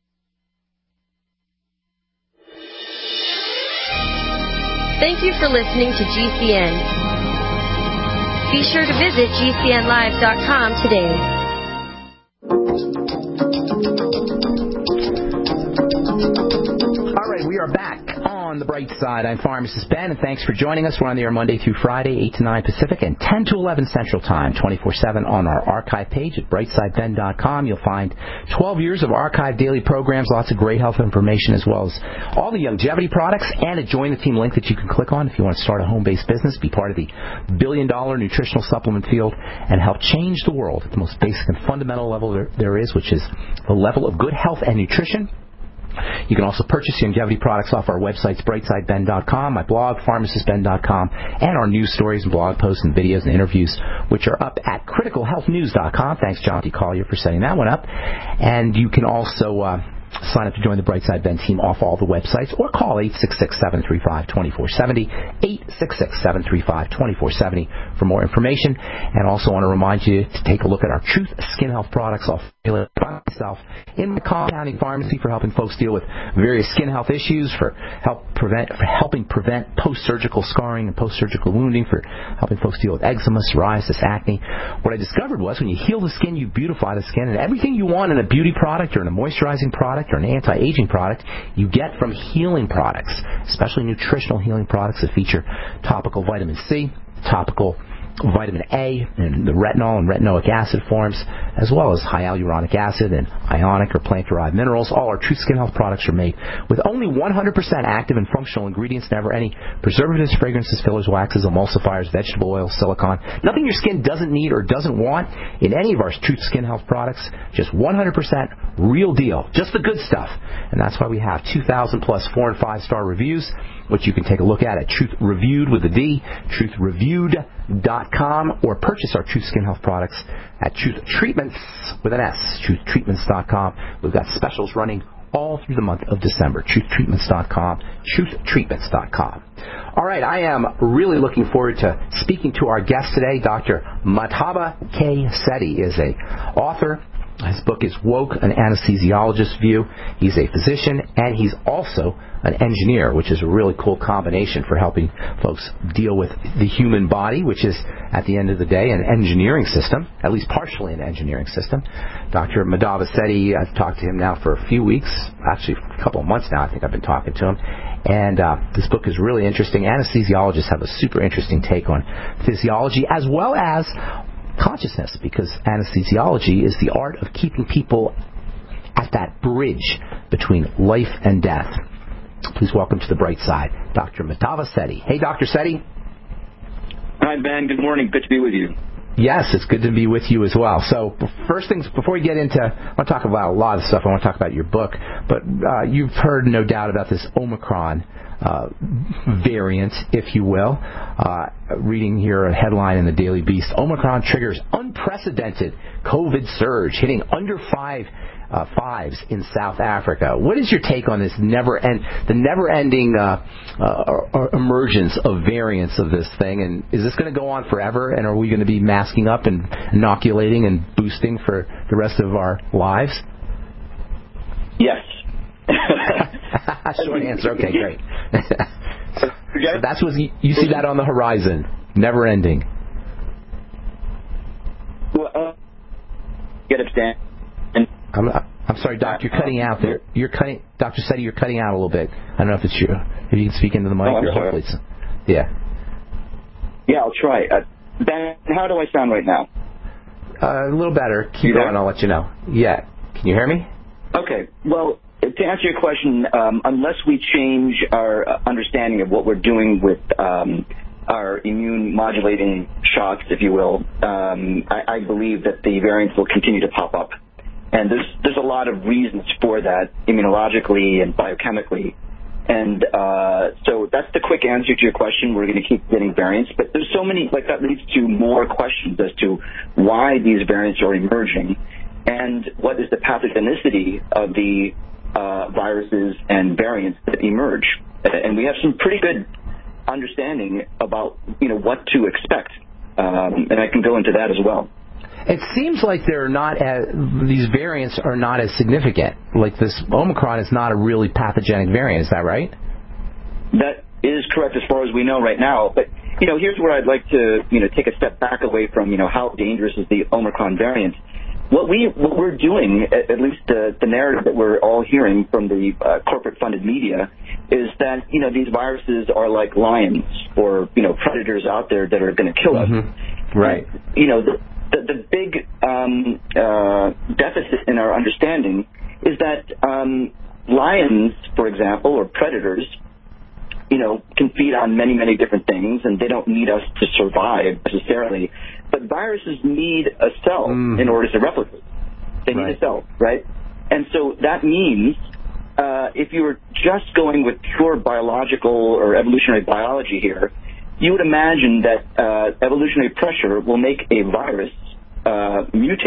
Thank you for listening to G C N. Be sure to visit G C N live dot com today. All right, we are back on The Bright Side. I'm Pharmacist Ben, and thanks for joining us. We're on the air Monday through Friday, eight to nine Pacific and ten to eleven Central Time, twenty-four seven on our archive page at brightside ben dot com. You'll find twelve years of archived daily programs, lots of great health information, as well as all the longevity products, and a Join the Team link that you can click on if you want to start a home-based business, be part of the billion-dollar nutritional supplement field, and help change the world at the most basic and fundamental level there, there is, which is the level of good health and nutrition. You can also purchase longevity products off our websites, brightside ben dot com, my blog, pharmacist ben dot com, and our news stories and blog posts and videos and interviews, which are up at critical health news dot com. Thanks, John T. Collier, for setting that one up. And you can also uh, Sign up to join the Brightside Ben team off all the websites, or call eight six six, seven three five, two four seven zero, eight six six, seven three five, two four seven zero for more information. And also want to remind you to take a look at our Truth Skin Health products. I'll formulate by myself in my County Pharmacy for helping folks deal with various skin health issues, for help prevent, for helping prevent post-surgical scarring and post-surgical wounding, for helping folks deal with eczema, psoriasis, acne. What I discovered was when you heal the skin, you beautify the skin, and everything you want in a beauty product or in a moisturizing product or an anti-aging product, you get from healing products, especially nutritional healing products that feature topical vitamin C, topical vitamin A, and the retinol and retinoic acid forms, as well as hyaluronic acid and ionic or plant-derived minerals. All our Truth Skin Health products are made with only one hundred percent active and functional ingredients, never any preservatives, fragrances, fillers, waxes, emulsifiers, vegetable oil, silicone. Nothing your skin doesn't need or doesn't want in any of our Truth Skin Health products. Just one hundred percent real deal. Just the good stuff. And that's why we have two thousand plus four and five star reviews, which you can take a look at at Truth Reviewed with a D, truth reviewed dot com, or purchase our Truth Skin Health products at Truth Treatments with an S, truth treatments dot com. We've got specials running all through the month of December. truth treatments dot com, truth treatments dot com. All right, I am really looking forward to speaking to our guest today. Doctor Madhava K. Sethi is a author. His book is Woke, an Anesthesiologist's View. He's a physician, and he's also an engineer, which is a really cool combination for helping folks deal with the human body, which is, at the end of the day, an engineering system, at least partially an engineering system. Doctor Madhava Sethi, I've talked to him now for a few weeks, actually a couple of months now I think I've been talking to him. And uh, this book is really interesting. Anesthesiologists have a super interesting take on physiology as well as consciousness, because anesthesiology is the art of keeping people at that bridge between life and death. Please welcome to the bright side, Doctor Madhava Sethi. Hey, Doctor Sethi. Hi, Ben. Good morning. Good to be with you. Yes, it's good to be with you as well. So first things, before we get into, I want to talk about a lot of stuff. I want to talk about your book, but uh, you've heard no doubt about this Omicron Uh, variant, if you will. Uh, reading here a headline in the Daily Beast: Omicron triggers unprecedented COVID surge, hitting under five uh, fives in South Africa. What is your take on this never end, the never-ending uh, uh, emergence of variants of this thing? And is this going to go on forever? And are we going to be masking up and inoculating and boosting for the rest of our lives? Yes. Short answer. Okay, great. So that's what you, you see that on the horizon, never ending. Well, uh, get it, Stan. I'm, I'm sorry, Doc. You're cutting out there. You're cutting, Doctor Sethi. You're cutting out a little bit. I don't know if it's you. If you can speak into the mic, oh, or hopefully it's, yeah. Yeah, I'll try. Uh, Ben, how do I sound right now? Uh, a little better. Keep going. I'll let you know. Yeah. Can you hear me? Okay. Well, to answer your question, um, unless we change our understanding of what we're doing with um, our immune modulating shots, if you will, um, I, I believe that the variants will continue to pop up. And there's there's a lot of reasons for that, immunologically and biochemically. And uh, so that's the quick answer to your question. We're going to keep getting variants. But there's so many, like that leads to more questions as to why these variants are emerging and what is the pathogenicity of the uh, viruses and variants that emerge. And we have some pretty good understanding about, you know, what to expect. Um, and I can go into that as well. It seems like they're not as, these variants are not as significant. Like this Omicron is not a really pathogenic variant. Is that right? That is correct as far as we know right now. But, you know, here's where I'd like to, you know, take a step back away from, you know, how dangerous is the Omicron variant. What, we, what we're doing, at, at least the, the narrative that we're all hearing from the uh, corporate-funded media, is that, you know, these viruses are like lions or, you know, predators out there that are going to kill us. Mm-hmm. Right. And, you know, the, The, the big um, uh, deficit in our understanding is that um, lions, for example, or predators, you know, can feed on many, many different things, and they don't need us to survive necessarily. But viruses need a cell mm. in order to replicate. They need right. a cell, right? And so that means uh, if you were just going with pure biological or evolutionary biology here, you would imagine that uh, evolutionary pressure will make a virus uh, mutate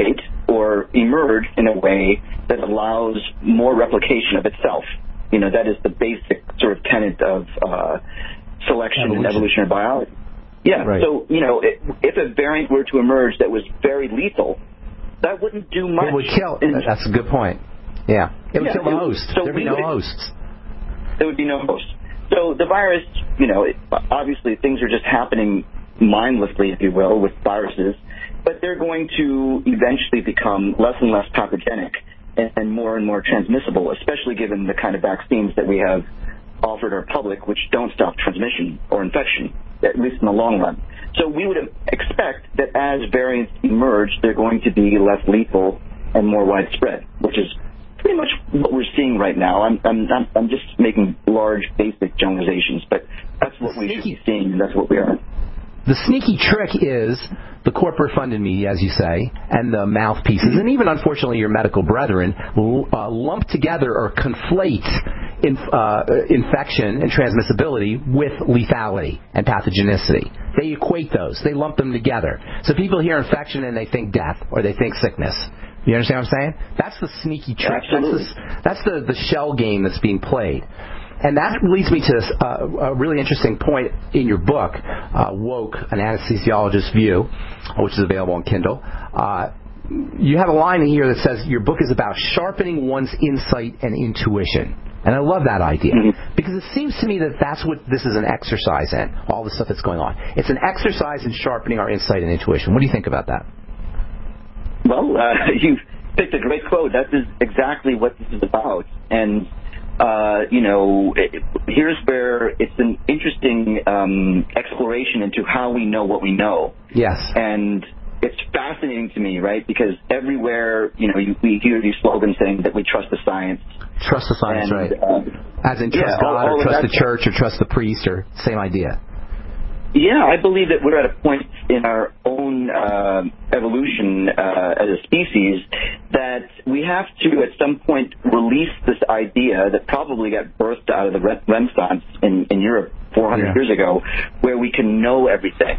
or emerge in a way that allows more replication of itself. You know, that is the basic sort of tenet of uh, selection Evolution. and evolutionary biology. Yeah, right. So, you know, it, if a variant were to emerge that was very lethal, that wouldn't do much. It would kill. That's a good point. Yeah. It would yeah, kill the host. So There'd be no would, hosts. There would be no hosts. So the virus, you know, it, obviously things are just happening mindlessly, if you will, with viruses, but they're going to eventually become less and less pathogenic and, and more and more transmissible, especially given the kind of vaccines that we have offered our public, which don't stop transmission or infection, at least in the long run. So we would expect that as variants emerge, they're going to be less lethal and more widespread, which is pretty much what we're seeing right now. I'm I'm I'm just making large, basic generalizations, but that's what we should be seeing, and that's what we are. The sneaky trick is the corporate-funded media, as you say, and the mouthpieces, and even, unfortunately, your medical brethren, uh, lump together or conflate inf- uh, infection and transmissibility with lethality and pathogenicity. They equate those. They lump them together. So people hear infection and they think death or they think sickness. You understand what I'm saying? That's the sneaky trick. Absolutely. That's, the, that's the, the shell game that's being played. And that leads me to uh, a really interesting point in your book, uh, Woke, An Anesthesiologist's View, which is available on Kindle. Uh, you have a line in here that says your book is about sharpening one's insight and intuition. And I love that idea, mm-hmm. because it seems to me that that's what this is an exercise in, all the stuff that's going on. It's an exercise in sharpening our insight and intuition. What do you think about that? Well, uh, you've picked a great quote. That is exactly what this is about. And Uh, you know, it, here's where it's an interesting um, exploration into how we know what we know. Yes. And it's fascinating to me, right? Because everywhere, you know, you, we hear these slogans saying that we trust the science. Trust the science, and, right. Uh, As in trust yeah, God all, all or trust the church stuff. or trust the priest or same idea. Yeah, I believe that we're at a point in our own uh, evolution uh, as a species that we have to, at some point, release this idea that probably got birthed out of the Renaissance in, in Europe four hundred yeah. years ago, where we can know everything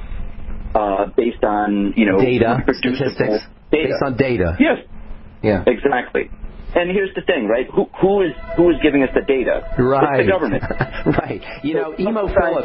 uh, based on, you know, data, statistics, data. based on data. Yes. Yeah. Exactly. And here's the thing, right? Who, who is who is giving us the data? Right. It's the government. Right. You know, Emo Phillips.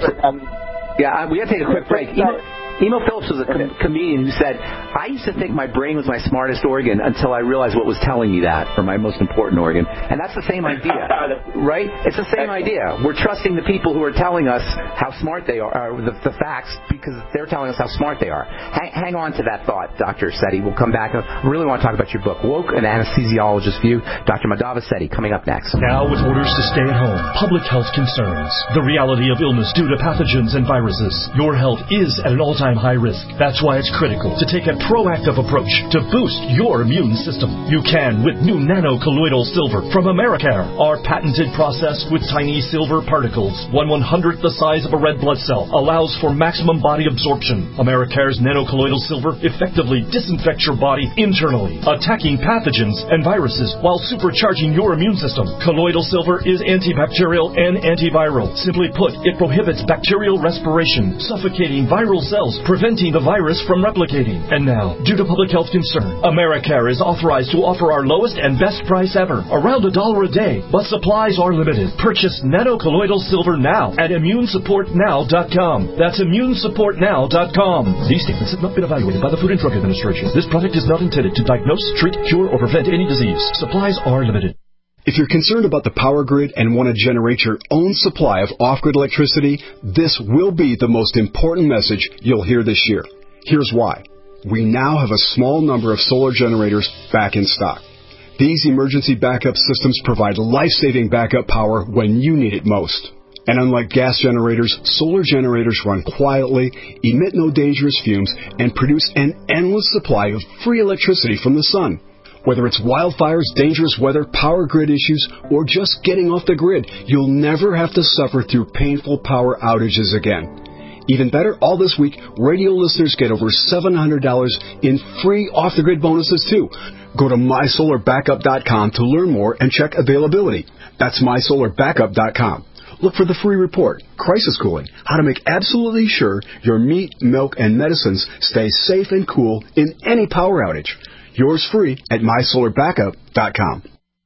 Yeah, we got to take a quick break. Emo, Emo Phillips was a com- comedian who said, I used to think my brain was my smartest organ until I realized what was telling me that, or my most important organ. And that's the same idea, right? It's the same idea. We're trusting the people who are telling us how smart they are, or the, the facts, because they're telling us how smart they are. Hang, hang on to that thought, Doctor Sethi. We'll come back. I really want to talk about your book, Woke, An Anesthesiologist's View. Doctor Madhava Sethi, coming up next. Now with orders to stay at home, public health concerns, the reality of illness due to pathogens and viruses, your health is at an all-time high risk. That's why it's critical to take a proactive approach to boost your immune system. You can with new nano-colloidal silver from Americare. Our patented process with tiny silver particles, one one-hundredth the size of a red blood cell, allows for maximum body absorption. Americare's nano-colloidal silver effectively disinfects your body internally, attacking pathogens and viruses while supercharging your immune system. Colloidal silver is antibacterial and antiviral. Simply put, it prohibits bacterial respiration, suffocating viral cells, preventing the virus from replicating. And now, due to public health concern, Americare is authorized to offer our lowest and best price ever, around a dollar a day, but supplies are limited. Purchase nano-colloidal silver now at immune support now dot com. That's immune support now dot com. These statements have not been evaluated by the Food and Drug Administration. This product is not intended to diagnose, treat, cure, or prevent any disease. Supplies are limited. If you're concerned about the power grid and want to generate your own supply of off-grid electricity, this will be the most important message you'll hear this year. Here's why. We now have a small number of solar generators back in stock. These emergency backup systems provide life-saving backup power when you need it most. And unlike gas generators, solar generators run quietly, emit no dangerous fumes, and produce an endless supply of free electricity from the sun. Whether it's wildfires, dangerous weather, power grid issues, or just getting off the grid, you'll never have to suffer through painful power outages again. Even better, all this week, radio listeners get over seven hundred dollars in free off-the-grid bonuses, too. Go to my solar backup dot com to learn more and check availability. That's my solar backup dot com. Look for the free report, Crisis Cooling, how to make absolutely sure your meat, milk, and medicines stay safe and cool in any power outage. Yours free at my solar backup dot com.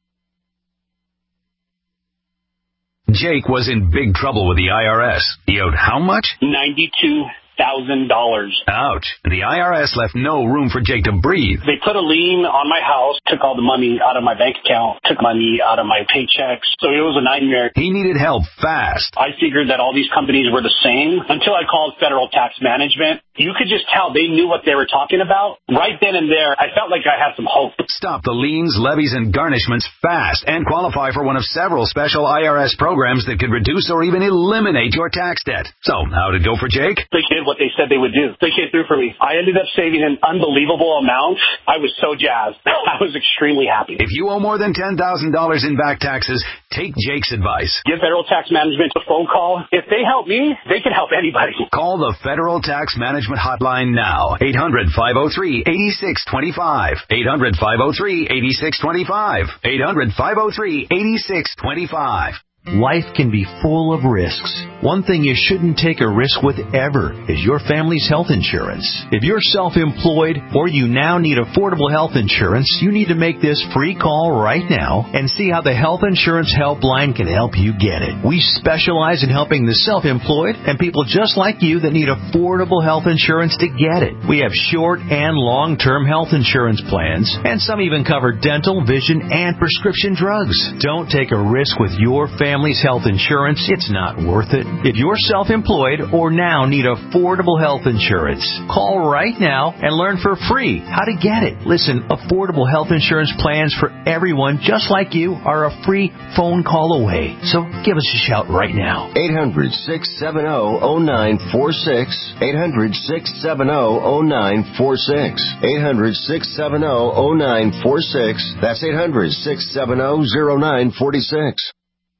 Jake was in big trouble with the I R S. He owed how much? ninety-two thousand dollars. Ouch. The I R S left no room for Jake to breathe. They put a lien on my house, took all the money out of my bank account, took money out of my paychecks. So it was a nightmare. He needed help fast. I figured that all these companies were the same until I called Federal Tax Management. You could just tell they knew what they were talking about. Right then and there, I felt like I had some hope. Stop the liens, levies, and garnishments fast and qualify for one of several special I R S programs that could reduce or even eliminate your tax debt. So, how'd it go for Jake? They did what they said they would do. They came through for me. I ended up saving an unbelievable amount. I was so jazzed. I was extremely happy. If you owe more than ten thousand dollars in back taxes, take Jake's advice. Give Federal Tax Management a phone call. If they help me, they can help anybody. Call the Federal Tax Management Hotline now. eight hundred, five oh three, eight six two five. eight hundred, five oh three, eight six two five. eight hundred, five oh three, eight six two five. Life can be full of risks. One thing you shouldn't take a risk with ever is your family's health insurance. If you're self-employed or you now need affordable health insurance, you need to make this free call right now and see how the Health Insurance Helpline can help you get it. We specialize in helping the self-employed and people just like you that need affordable health insurance to get it. We have short and long-term health insurance plans, and some even cover dental, vision, and prescription drugs. Don't take a risk with your family. Family's health insurance, it's not worth it. If you're self-employed or now need affordable health insurance, call right now and learn for free how to get it. Listen, affordable health insurance plans for everyone just like you are a free phone call away. So give us a shout right now. eight hundred, six seven zero, zero nine four six. eight hundred, six seven zero, zero nine four six. eight hundred, six seven zero, zero nine four six. That's eight hundred, six seven zero, zero nine four six.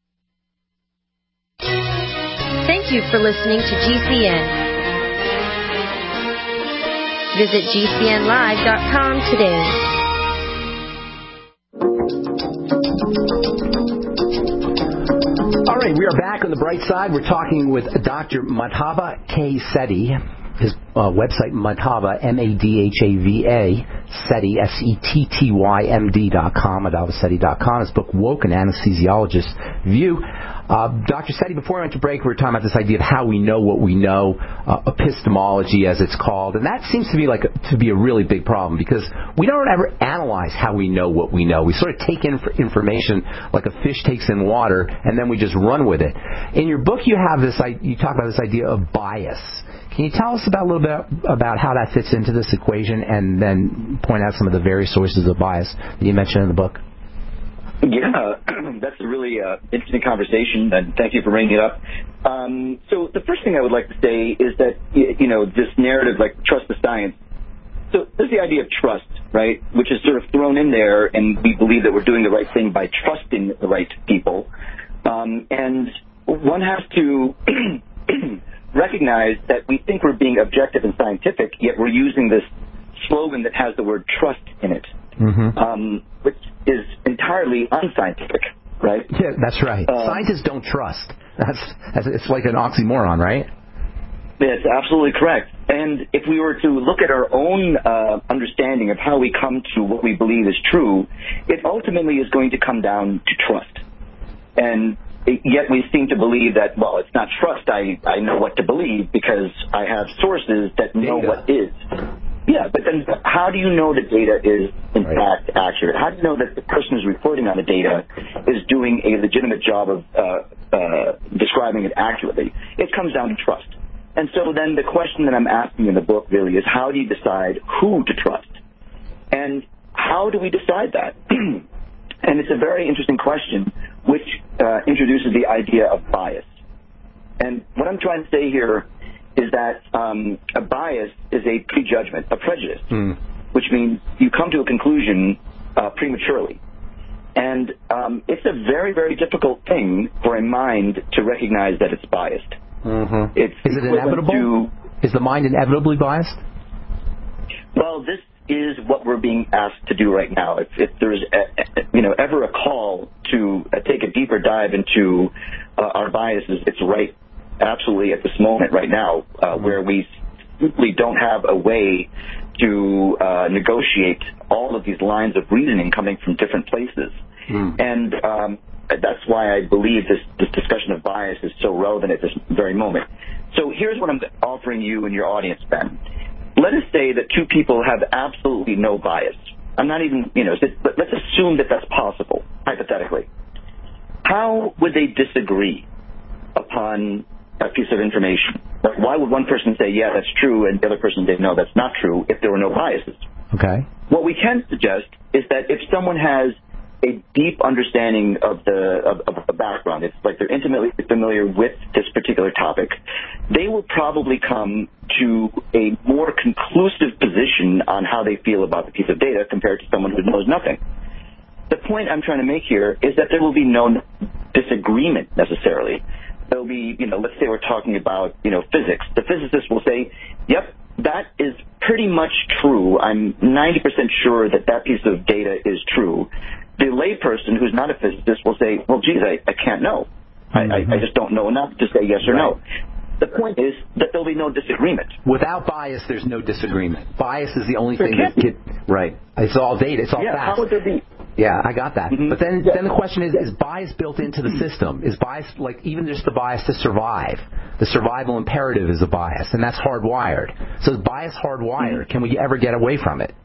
Thank you for listening to G C N. Visit G C N live dot com today. All right, we are back on the bright side. We're talking with Doctor Madhava K. Sethi. His uh, website, Madhava, M A D H A V A, Sethi, S E T T Y M D dot com, Madhava Sethi dot com. His book, Woke, an Anesthesiologist's View. Uh, Doctor Sethi, before we went to break, we were talking about this idea of how we know what we know, uh, epistemology as it's called, and that seems to be like a, to be a really big problem because we don't ever analyze how we know what we know. We sort of take in information like a fish takes in water, and then we just run with it. In your book, you have this, you talk about this idea of bias. Can you tell us about a little bit about how that fits into this equation, and then point out some of the various sources of bias that you mentioned in the book? Yeah, that's a really uh, interesting conversation, and thank you for bringing it up. Um, so the first thing I would like to say is that, you know, this narrative, like, trust the science. So there's the idea of trust, right, which is sort of thrown in there, and we believe that we're doing the right thing by trusting the right people. Um, and one has to recognize that we think we're being objective and scientific, yet we're using this slogan that has the word trust in it, mm-hmm. um, which is entirely unscientific, right? Yeah, that's right. Um, Scientists don't trust. That's, that's it's like an oxymoron, right? That's absolutely correct. And if we were to look at our own uh, understanding of how we come to what we believe is true, it ultimately is going to come down to trust. And yet we seem to believe that, well, it's not trust. I, I know what to believe because I have sources that know data. What is. Yeah, but then how do you know the data is, in right. fact, accurate? How do you know that the person who's reporting on the data is doing a legitimate job of uh, uh, describing it accurately? It comes down to trust. And so then the question that I'm asking in the book really is, how do you decide who to trust? And how do we decide that? And it's a very interesting question, which uh, introduces the idea of bias. And what I'm trying to say here is that um, a bias is a prejudgment, a prejudice, mm. which means you come to a conclusion uh, prematurely. And um, it's a very, very difficult thing for a mind to recognize that it's biased. Mm-hmm. It's is it inevitable? To, is the mind inevitably biased? Well, this is what we're being asked to do right now. If, if there's a, a, you know, ever a call to uh, take a deeper dive into uh, our biases, it's right absolutely at this moment right now, uh, where we simply don't have a way to uh, negotiate all of these lines of reasoning coming from different places. Mm. And um, that's why I believe this, this discussion of bias is so relevant at this very moment. So here's what I'm offering you and your audience, Ben. Let us say that two people have absolutely no bias. I'm not even, you know, let's assume that that's possible, hypothetically. How would they disagree upon a piece of information? Like, why would one person say, yeah, that's true, and the other person say, no, that's not true, if there were no biases? Okay. What we can suggest is that if someone has a deep understanding of the of, of the background, it's like they're intimately familiar with this particular topic, they will probably come to a more conclusive position on how they feel about the piece of data compared to someone who knows nothing. The point I'm trying to make here is that there will be no disagreement necessarily. There'll be, you know, let's say we're talking about, you know, physics. The physicist will say, yep, that is pretty much true. I'm ninety percent sure that that piece of data is true. The layperson who's not a physicist will say, well, geez, I, I can't know. Mm-hmm. I, I just don't know enough to say yes or right. no. The point is that there'll be no disagreement. Without bias, there's no disagreement. Bias is the only there thing that get right. It's all data. It's all yeah, facts. How would there be? Yeah, I got that. Mm-hmm. But then, yeah. then the question is: is bias built into the system? Is bias like even just the bias to survive? The survival imperative is a bias, and that's hardwired. So is bias hardwired? Mm-hmm. Can we ever get away from it?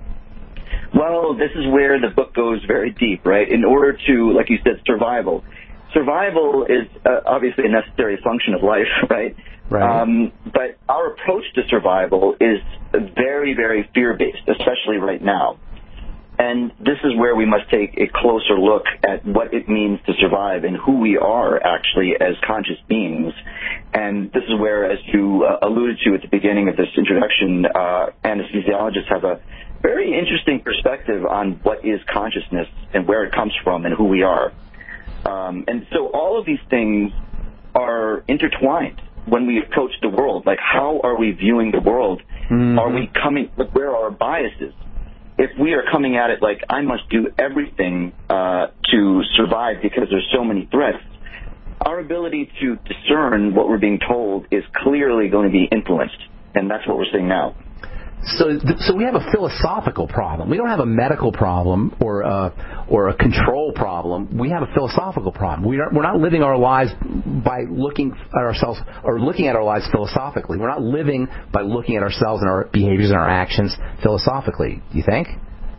Well, this is where the book goes very deep, right? In order to, like you said, survival. Survival is uh, obviously a necessary function of life, right? Right. Um, but our approach to survival is very, very fear-based, especially right now. And this is where we must take a closer look at what it means to survive and who we are actually as conscious beings. And this is where, as you uh, alluded to at the beginning of this introduction, uh, anesthesiologists have a very interesting perspective on what is consciousness and where it comes from and who we are. Um, and so all of these things are intertwined when we approach the world. Like, how are we viewing the world? Mm-hmm. Are we coming, like, where are our biases? If we are coming at it like, I must do everything uh, to survive because there's so many threats, our ability to discern what we're being told is clearly going to be influenced. And that's what we're seeing now. So, so we have a philosophical problem. We don't have a medical problem or a, or a control problem. We have a philosophical problem. We are, we're not living our lives by looking at ourselves or looking at our lives philosophically. We're not living by looking at ourselves and our behaviors and our actions philosophically. Do you think?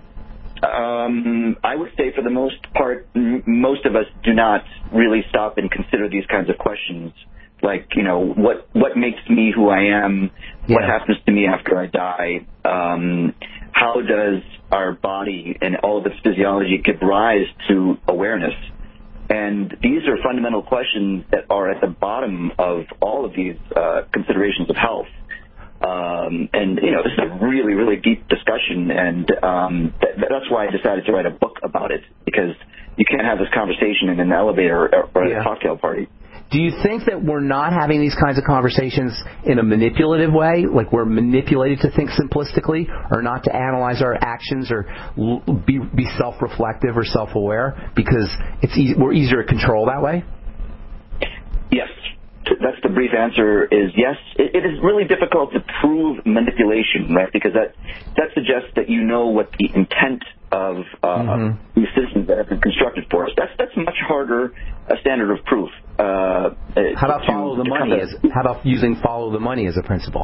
Um, I would say for the most part, m- most of us do not really stop and consider these kinds of questions. Like, you know, what what makes me who I am? Yeah. What happens to me after I die? Um, how does our body and all of its physiology give rise to awareness? And these are fundamental questions that are at the bottom of all of these uh, considerations of health. Um, and, you know, this is a really, really deep discussion, and um, that, that's why I decided to write a book about it, because you can't have this conversation in an elevator or, or yeah. at a cocktail party. Do you think that we're not having these kinds of conversations in a manipulative way, like we're manipulated to think simplistically, or not to analyze our actions, or be, be self-reflective or self-aware, because it's e- we're easier to control that way? Yes. That's the brief answer is yes. It, it is really difficult to prove manipulation, right? Because that that suggests that you know what the intent of uh, mm-hmm. these systems that have been constructed for us. That's that's much harder a standard of proof. Uh, how about to, follow the money? As, how about using follow the money as a principle?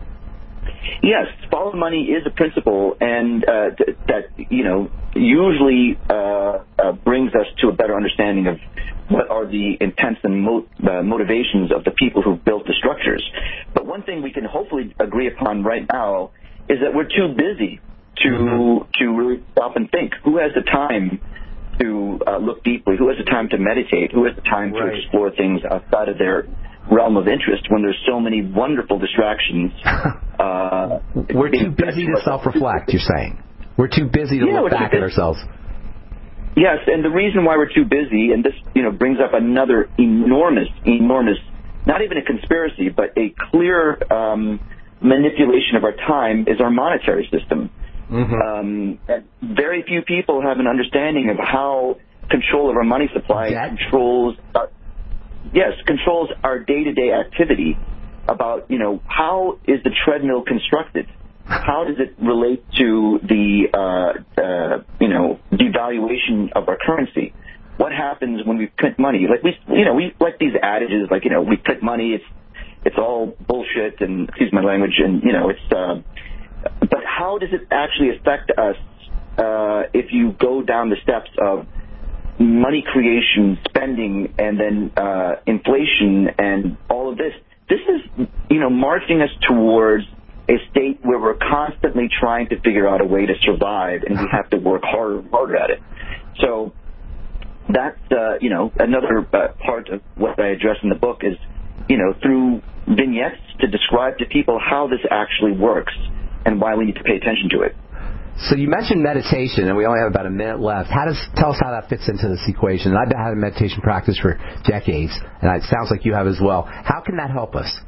Yes, follow the money is a principle, and uh, th- that you know usually uh, uh, brings us to a better understanding of what are the intents and mo- uh, motivations of the people who built the structures. But one thing we can hopefully agree upon right now is that we're too busy to mm-hmm. to really stop and think. Who has the time to uh, look deeply? Who has the time to meditate? Who has the time right. to explore things outside of their realm of interest when there's so many wonderful distractions? Uh, we're too busy to self-reflect, you're saying. We're too busy to yeah, look back at ourselves. Yes, and the reason why we're too busy, and this you know brings up another enormous, enormous, not even a conspiracy, but a clear um, manipulation of our time, is our monetary system. Mm-hmm. Um, very few people have an understanding of how control of our money supply Debt? controls our, yes, controls our day-to-day activity. About, you know, how is the treadmill constructed? how does it relate to the, uh, uh, you know, devaluation of our currency? What happens when we print money? Like we, you know, we like these adages, like, you know, we print money, it's, it's all bullshit, and excuse my language, and, you know, it's, uh, but how does it actually affect us, uh, if you go down the steps of money creation, spending, and then, uh, inflation and all of this? This is, you know, marching us towards a state where we're constantly trying to figure out a way to survive, and we have to work harder and harder at it. So that's, uh, you know, another uh, part of what I address in the book is, you know, through vignettes to describe to people how this actually works and why we need to pay attention to it. So you mentioned meditation, and we only have about a minute left. How does tell us how that fits into this equation? I've had a meditation practice for decades, and it sounds like you have as well. How can that help us?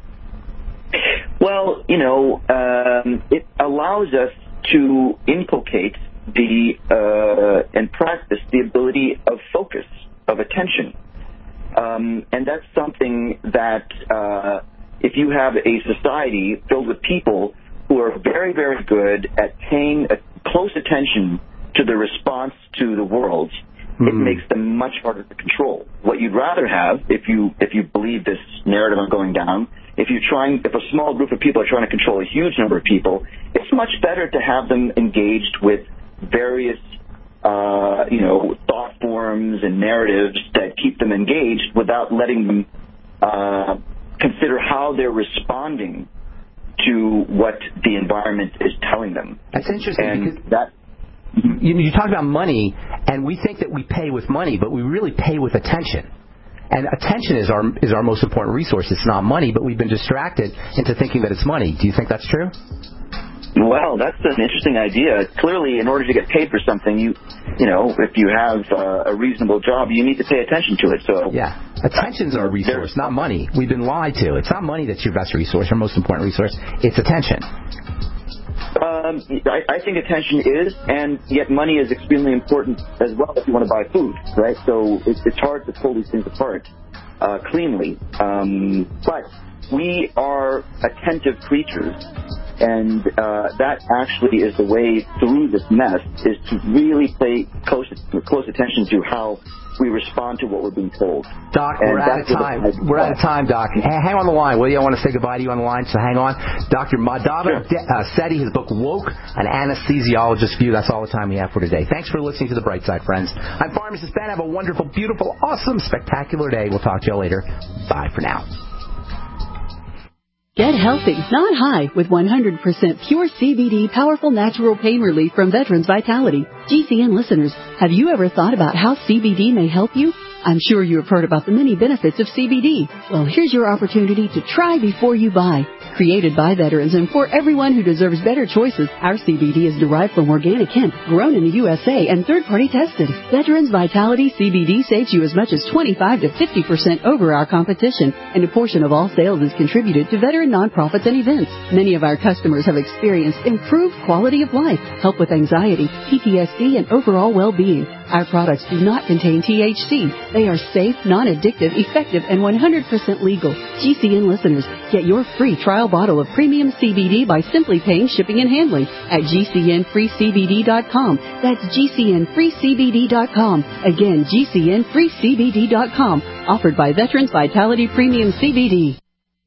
Well, you know, um, it allows us to inculcate the uh, and practice the ability of focus, of attention, um, and that's something that uh, if you have a society filled with people who are very, very good at paying a close attention to the response to the world, mm. it makes them much harder to control. What you'd rather have, if you if you believe this narrative I'm going down, if you're trying, if a small group of people are trying to control a huge number of people, it's much better to have them engaged with various, uh, you know, thought forms and narratives that keep them engaged without letting them uh, consider how they're responding to what the environment is telling them. That's interesting. And because that you, you talk about money, and we think that we pay with money, but we really pay with attention. And attention is our is our most important resource. It's not money, but we've been distracted into thinking that it's money. Do you think that's true? Well, that's an interesting idea. Clearly, in order to get paid for something, you, you know, if you have uh, a reasonable job, you need to pay attention to it. So yeah, attention's our resource, not money. We've been lied to. It's not money that's your best resource, your most important resource. It's attention. Um, I, I think attention is, and yet money is extremely important as well if you want to buy food, right? So it's, it's hard to pull these things apart uh, cleanly. Um, but we are attentive creatures. And uh, that actually is the way through this mess, is to really pay close close attention to how we respond to what we're being told. Doc, and we're out of time. We're out of time, Doc. Hang on the line, will you? I want to say goodbye to you on the line, so hang on. Doctor Madhava sure. uh, Sethi, his book, Woke, an anesthesiologist's view. That's all the time we have for today. Thanks for listening to The Bright Side, friends. I'm Pharmacist Ben. Have a wonderful, beautiful, awesome, spectacular day. We'll talk to you all later. Bye for now. Get healthy, not high, with one hundred percent pure C B D powerful natural pain relief from Veterans Vitality. G C N listeners, have you ever thought about how C B D may help you? I'm sure you have heard about the many benefits of C B D. Well, here's your opportunity to try before you buy. Created by veterans and for everyone who deserves better choices, our C B D is derived from organic hemp, grown in the U S A and third-party tested. Veterans Vitality C B D saves you as much as twenty-five to fifty percent over our competition, and a portion of all sales is contributed to veteran nonprofits and events. Many of our customers have experienced improved quality of life, help with anxiety, P T S D, and overall well-being. Our products do not contain T H C. They are safe, non-addictive, effective, and one hundred percent legal. G C N listeners, get your free trial bottle of premium C B D by simply paying shipping and handling at G C N free C B D dot com. That's G C N free C B D dot com. Again, G C N free C B D dot com. Offered by Veterans Vitality Premium C B D.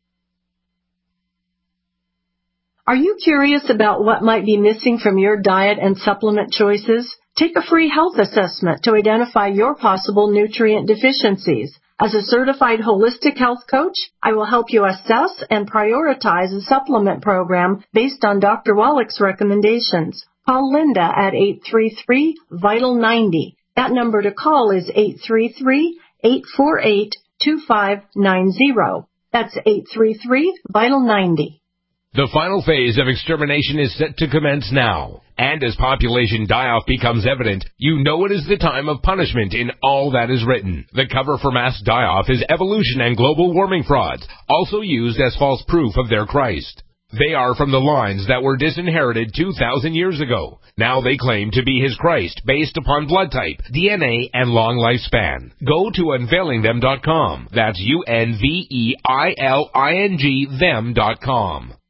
Are you curious about what might be missing from your diet and supplement choices? Take a free health assessment to identify your possible nutrient deficiencies. As a certified holistic health coach, I will help you assess and prioritize a supplement program based on Doctor Wallach's recommendations. Call Linda at eight three three, vital ninety. That number to call is eight three three, eight four eight, two five nine zero. That's eight three three, vital ninety. The final phase of extermination is set to commence now. And as population die-off becomes evident, you know it is the time of punishment in all that is written. The cover for mass die-off is evolution and global warming frauds, also used as false proof of their Christ. They are from the lines that were disinherited two thousand years ago. Now they claim to be his Christ based upon blood type, D N A, and long lifespan. Go to unveiling them dot com. That's U N V E I L I N G them dot com.